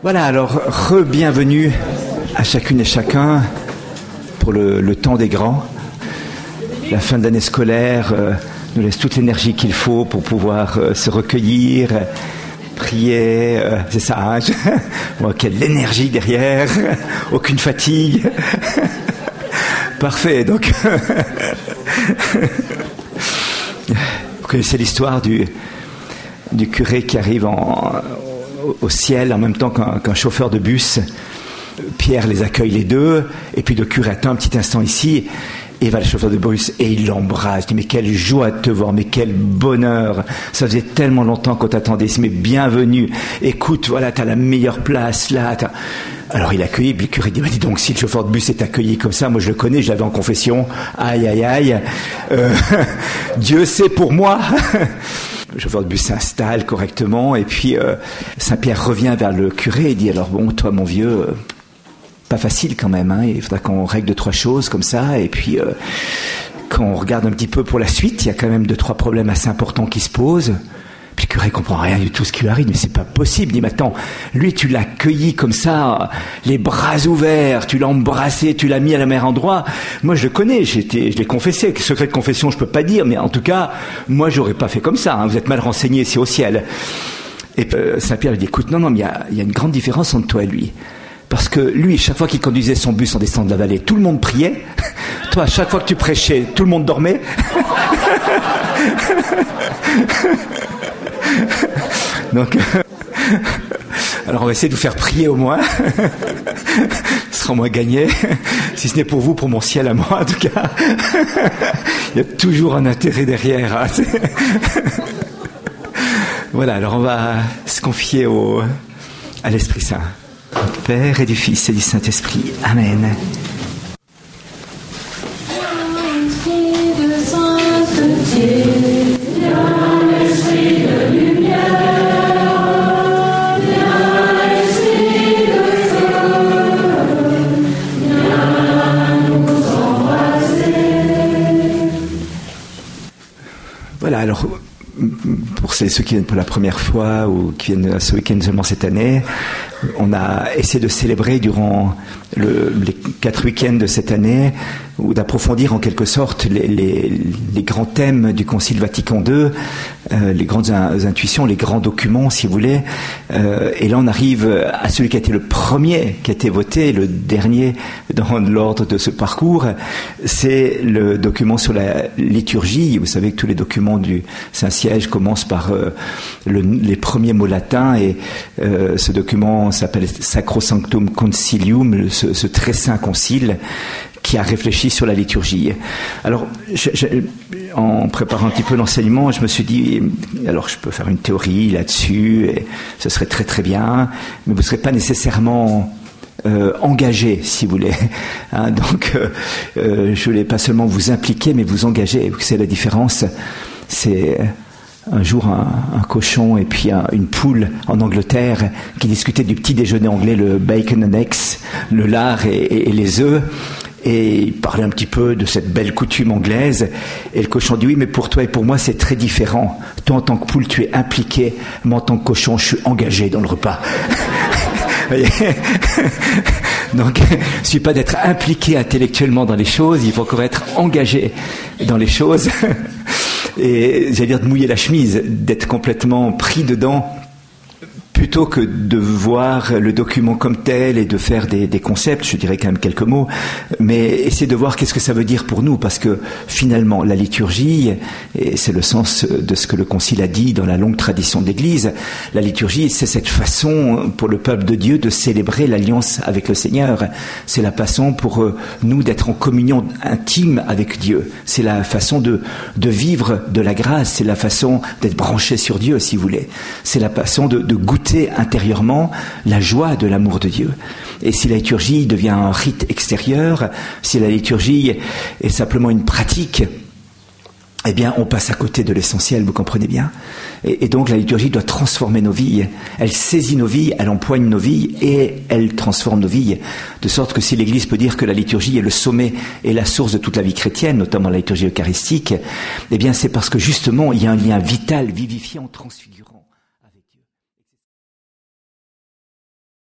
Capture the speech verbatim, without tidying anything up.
Voilà, alors re-bienvenue à chacune et chacun pour le, le temps des grands. La fin de l'année scolaire euh, nous laisse toute l'énergie qu'il faut pour pouvoir euh, se recueillir, euh, prier, euh, c'est ça, hein, je... bon, quelle énergie derrière, aucune fatigue. Parfait, donc vous connaissez l'histoire du, du curé qui arrive en, au ciel en même temps qu'un, qu'un chauffeur de bus. Pierre les accueille les deux, et puis le curé attend un petit instant ici, et va le chauffeur de bus, et il l'embrasse. Il dit, mais quelle joie de te voir, mais quel bonheur. Ça faisait tellement longtemps qu'on t'attendait ici, mais bienvenue. Écoute, voilà, t'as la meilleure place, là. T'as... Alors il accueille, puis le curé dit, bah, dis donc, si le chauffeur de bus est accueilli comme ça, moi je le connais, je l'avais en confession. Aïe, aïe, aïe. Euh, Dieu sait pour moi. Le chauffeur de bus s'installe correctement, et puis euh, Saint-Pierre revient vers le curé et dit, alors bon, toi mon vieux... Euh, pas facile quand même, hein. Il faudra qu'on règle deux, trois choses comme ça, et puis euh, quand on regarde un petit peu pour la suite, il y a quand même deux, trois problèmes assez importants qui se posent. Puis le curé comprend rien du tout ce qui lui arrive, mais c'est pas possible. Il dit, mais attends, lui tu l'as accueilli comme ça, les bras ouverts, tu l'as embrassé, tu l'as mis à la meilleur endroit. Moi je le connais, j'étais, je l'ai confessé, secret de confession je peux pas dire, mais en tout cas, moi j'aurais pas fait comme ça, hein. Vous êtes mal renseigné ici au ciel. Et euh, Saint-Pierre lui dit, écoute, non, non, mais il y a, y a une grande différence entre toi et lui. Parce que lui, chaque fois qu'il conduisait son bus en descendant de la vallée, tout le monde priait. Toi, chaque fois que tu prêchais, tout le monde dormait. Donc, alors on va essayer de vous faire prier au moins. Ce sera au moins gagné. Si ce n'est pour vous, pour mon ciel à moi, en tout cas. Il y a toujours un intérêt derrière. Hein. Voilà, alors on va se confier au, à l'Esprit Saint. Du Père et du Fils et du Saint-Esprit. Amen. Voilà, alors pour ceux qui viennent pour la première fois ou qui viennent ce week-end seulement cette année, on a essayé de célébrer durant le, les quatre week-ends de cette année, ou d'approfondir en quelque sorte les, les, les grands thèmes du Concile Vatican deux, euh, les grandes in, intuitions, les grands documents, si vous voulez. Euh, et là, on arrive à celui qui a été le premier, qui a été voté, le dernier dans l'ordre de ce parcours. C'est le document sur la liturgie. Vous savez que tous les documents du Saint-Siège commencent par euh, le, les premiers mots latins, et euh, ce document s'appelle Sacrosanctum Concilium, ce, ce très saint concile qui a réfléchi sur la liturgie. Alors, je, je, en préparant un petit peu l'enseignement, je me suis dit, alors je peux faire une théorie là-dessus, et ce serait très très bien, mais vous ne serez pas nécessairement euh, engagé, si vous voulez. Hein, donc, euh, euh, je voulais pas seulement vous impliquer, mais vous engager. Vous savez la différence, c'est... Un jour, un, un cochon et puis un, une poule en Angleterre qui discutaient du petit déjeuner anglais, le bacon and eggs, le lard et, et, et les œufs. Et il parlait un petit peu de cette belle coutume anglaise. Et le cochon dit, oui, mais pour toi et pour moi, c'est très différent. Toi, en tant que poule, tu es impliqué. Moi, en tant que cochon, je suis engagé dans le repas. Donc, il ne suffit pas d'être impliqué intellectuellement dans les choses, il faut encore être engagé dans les choses. Et j'allais dire de mouiller la chemise, d'être complètement pris dedans, plutôt que de voir le document comme tel et de faire des, des concepts, je dirais quand même quelques mots, mais essayer de voir qu'est-ce que ça veut dire pour nous, parce que finalement la liturgie, et c'est le sens de ce que le Concile a dit dans la longue tradition de l'Église, la liturgie c'est cette façon pour le peuple de Dieu de célébrer l'alliance avec le Seigneur, c'est la façon pour nous d'être en communion intime avec Dieu, c'est la façon de, de vivre de la grâce, c'est la façon d'être branché sur Dieu si vous voulez, c'est la façon de, de goûter intérieurement la joie de l'amour de Dieu. Et si la liturgie devient un rite extérieur, si la liturgie est simplement une pratique, eh bien, on passe à côté de l'essentiel, vous comprenez bien. Et, et donc, la liturgie doit transformer nos vies. Elle saisit nos vies, elle empoigne nos vies et elle transforme nos vies. De sorte que si l'Église peut dire que la liturgie est le sommet et la source de toute la vie chrétienne, notamment la liturgie eucharistique, eh bien, c'est parce que justement, il y a un lien vital, vivifiant, transfigurant.